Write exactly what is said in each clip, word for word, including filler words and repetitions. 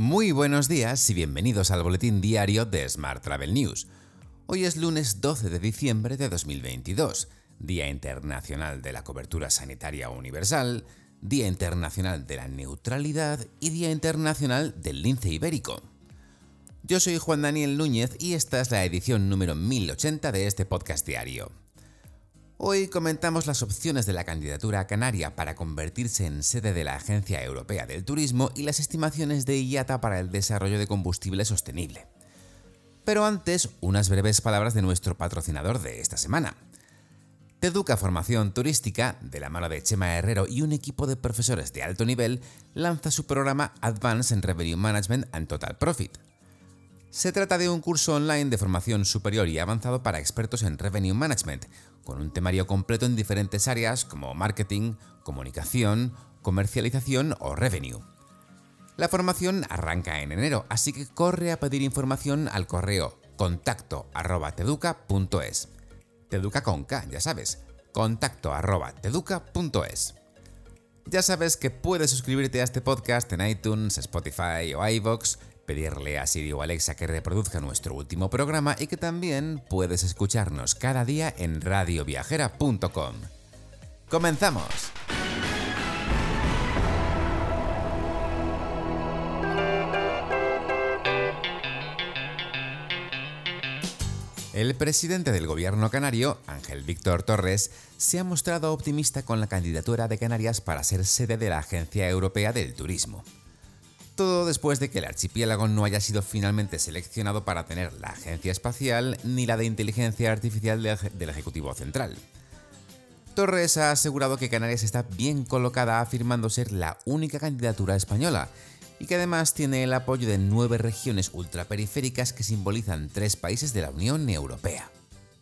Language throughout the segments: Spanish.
Muy buenos días y bienvenidos al boletín diario de Smart Travel News. Hoy es lunes doce de diciembre de dos mil veintidós, Día Internacional de la Cobertura Sanitaria Universal, Día Internacional de la Neutralidad y Día Internacional del Lince Ibérico. Yo soy Juan Daniel Núñez y esta es la edición número mil ochenta de este podcast diario. Hoy comentamos las opciones de la candidatura canaria para convertirse en sede de la Agencia Europea del Turismo y las estimaciones de I A T A para el desarrollo de combustible sostenible. Pero antes, unas breves palabras de nuestro patrocinador de esta semana. Teduca Formación Turística, de la mano de Chema Herrero y un equipo de profesores de alto nivel, lanza su programa Advance in Revenue Management and Total Profit. Se trata de un curso online de formación superior y avanzado para expertos en Revenue Management, con un temario completo en diferentes áreas como marketing, comunicación, comercialización o revenue. La formación arranca en enero, así que corre a pedir información al correo contacto arroba teduca punto es. Teduca con K, ya sabes, contacto arroba teduca punto es. Ya sabes que puedes suscribirte a este podcast en iTunes, Spotify o iVoox, pedirle a Siri o Alexa que reproduzca nuestro último programa y que también puedes escucharnos cada día en radio viajera punto com. ¡Comenzamos! El presidente del gobierno canario, Ángel Víctor Torres, se ha mostrado optimista con la candidatura de Canarias para ser sede de la Agencia Europea del Turismo. Todo después de que el archipiélago no haya sido finalmente seleccionado para tener la agencia espacial ni la de inteligencia artificial del Ejecutivo Central. Torres ha asegurado que Canarias está bien colocada, afirmando ser la única candidatura española y que además tiene el apoyo de nueve regiones ultraperiféricas que simbolizan tres países de la Unión Europea.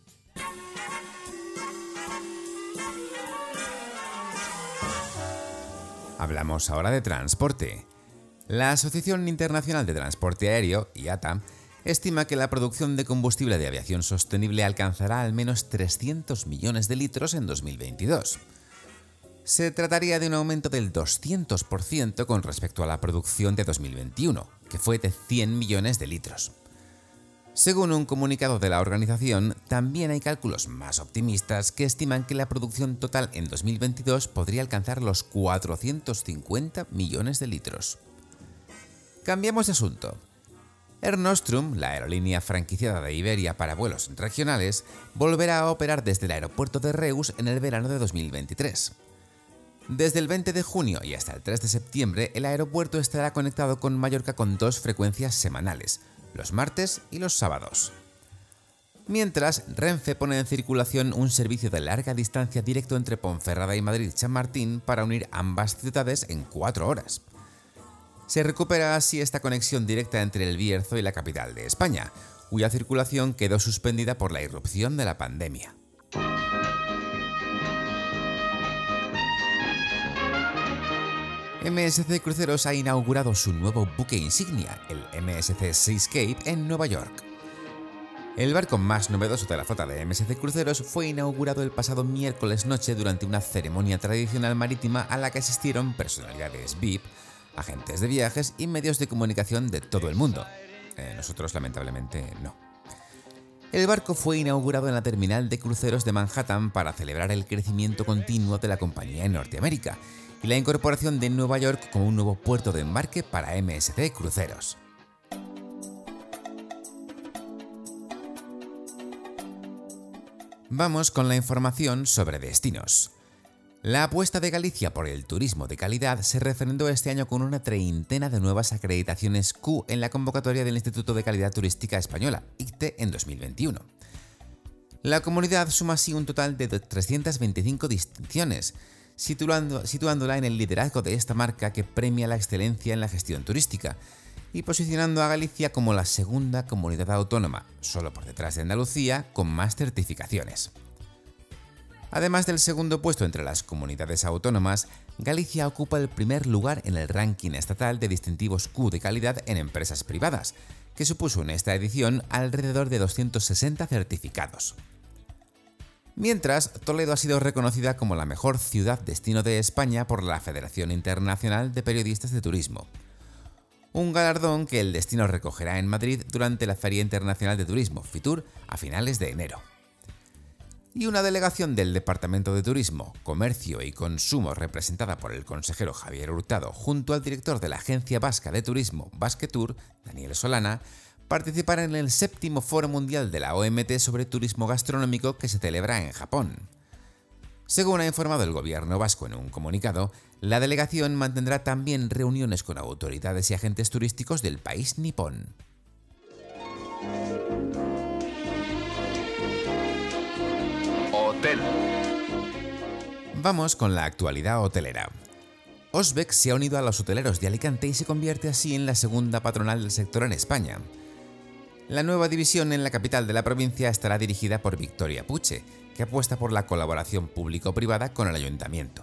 Hablamos ahora de transporte. La Asociación Internacional de Transporte Aéreo, I A T A, estima que la producción de combustible de aviación sostenible alcanzará al menos trescientos millones de litros en dos mil veintidós. Se trataría de un aumento del doscientos por ciento con respecto a la producción de dos mil veintiuno, que fue de cien millones de litros. Según un comunicado de la organización, también hay cálculos más optimistas que estiman que la producción total en dos mil veintidós podría alcanzar los cuatrocientos cincuenta millones de litros. Cambiamos de asunto. Air Nostrum, la aerolínea franquiciada de Iberia para vuelos regionales, volverá a operar desde el aeropuerto de Reus en el verano de dos mil veintitrés. Desde el veinte de junio y hasta el tres de septiembre, el aeropuerto estará conectado con Mallorca con dos frecuencias semanales, los martes y los sábados. Mientras, Renfe pone en circulación un servicio de larga distancia directo entre Ponferrada y Madrid-Chamartín para unir ambas ciudades en cuatro horas. Se recupera así esta conexión directa entre el Bierzo y la capital de España, cuya circulación quedó suspendida por la irrupción de la pandemia. M S C Cruceros ha inaugurado su nuevo buque insignia, el M S C Seascape, en Nueva York. El barco más novedoso de la flota de M S C Cruceros fue inaugurado el pasado miércoles noche durante una ceremonia tradicional marítima a la que asistieron personalidades V I P, agentes de viajes y medios de comunicación de todo el mundo. Eh, nosotros, lamentablemente, no. El barco fue inaugurado en la terminal de cruceros de Manhattan para celebrar el crecimiento continuo de la compañía en Norteamérica y la incorporación de Nueva York como un nuevo puerto de embarque para M S C Cruceros. Vamos con la información sobre destinos. La apuesta de Galicia por el turismo de calidad se refrendó este año con una treintena de nuevas acreditaciones Q en la convocatoria del Instituto de Calidad Turística Española, I C T E, en dos mil veintiuno. La comunidad suma así un total de trescientas veinticinco distinciones, situando, situándola en el liderazgo de esta marca que premia la excelencia en la gestión turística y posicionando a Galicia como la segunda comunidad autónoma, solo por detrás de Andalucía, con más certificaciones. Además del segundo puesto entre las comunidades autónomas, Galicia ocupa el primer lugar en el ranking estatal de distintivos Q de calidad en empresas privadas, que supuso en esta edición alrededor de doscientos sesenta certificados. Mientras, Toledo ha sido reconocida como la mejor ciudad destino de España por la Federación Internacional de Periodistas de Turismo. un galardón que el destino recogerá en Madrid durante la Feria Internacional de Turismo, FITUR, a finales de enero. Y una delegación del Departamento de Turismo, Comercio y Consumo representada por el consejero Javier Hurtado junto al director de la Agencia Vasca de Turismo, Basquetour, Daniel Solana, participará en el séptimo Foro Mundial de la O M T sobre Turismo Gastronómico que se celebra en Japón. Según ha informado el gobierno vasco en un comunicado, la delegación mantendrá también reuniones con autoridades y agentes turísticos del país nipón. Hotel. Vamos con la actualidad hotelera. Osbeck se ha unido a los hoteleros de Alicante y se convierte así en la segunda patronal del sector en España. La nueva división en la capital de la provincia estará dirigida por Victoria Puche, que apuesta por la colaboración público-privada con el ayuntamiento.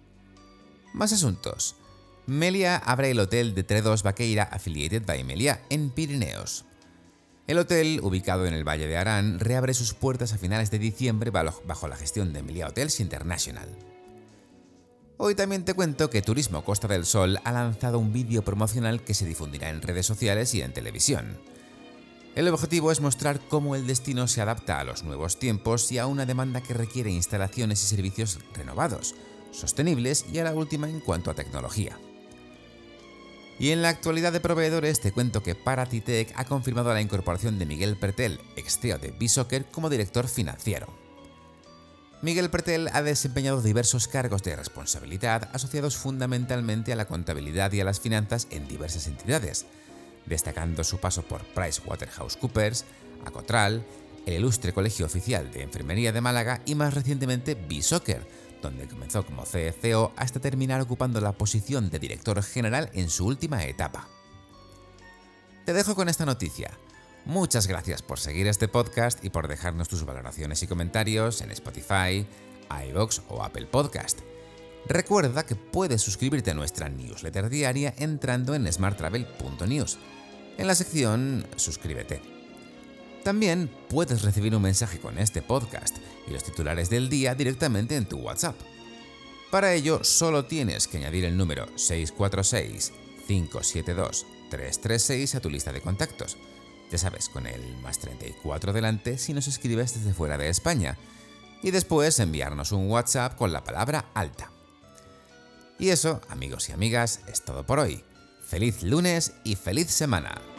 Más asuntos. Meliá abre el hotel de Tredos Baqueira Affiliated by Meliá en Pirineos. El hotel, ubicado en el Valle de Arán, reabre sus puertas a finales de diciembre bajo la gestión de Meliá Hotels International. Hoy también te cuento que Turismo Costa del Sol ha lanzado un vídeo promocional que se difundirá en redes sociales y en televisión. El objetivo es mostrar cómo el destino se adapta a los nuevos tiempos y a una demanda que requiere instalaciones y servicios renovados, sostenibles y a la última en cuanto a tecnología. Y en la actualidad de proveedores te cuento que Paratitec ha confirmado la incorporación de Miguel Pretel, ex C E O de B-Soccer, como director financiero. Miguel Pretel ha desempeñado diversos cargos de responsabilidad asociados fundamentalmente a la contabilidad y a las finanzas en diversas entidades, destacando su paso por PricewaterhouseCoopers, Acotral, el Ilustre Colegio Oficial de Enfermería de Málaga y más recientemente B-Soccer, donde comenzó como C E O hasta terminar ocupando la posición de director general en su última etapa. Te dejo con esta noticia. Muchas gracias por seguir este podcast y por dejarnos tus valoraciones y comentarios en Spotify, iVoox o Apple Podcast. Recuerda que puedes suscribirte a nuestra newsletter diaria entrando en smart travel punto news, en la sección Suscríbete. También puedes recibir un mensaje con este podcast y los titulares del día directamente en tu WhatsApp. Para ello, solo tienes que añadir el número seis cuatro seis, cinco siete dos, tres tres seis a tu lista de contactos. Ya sabes, con el más treinta y cuatro delante si nos escribes desde fuera de España. Y después enviarnos un WhatsApp con la palabra alta. Y eso, amigos y amigas, es todo por hoy. ¡Feliz lunes y feliz semana!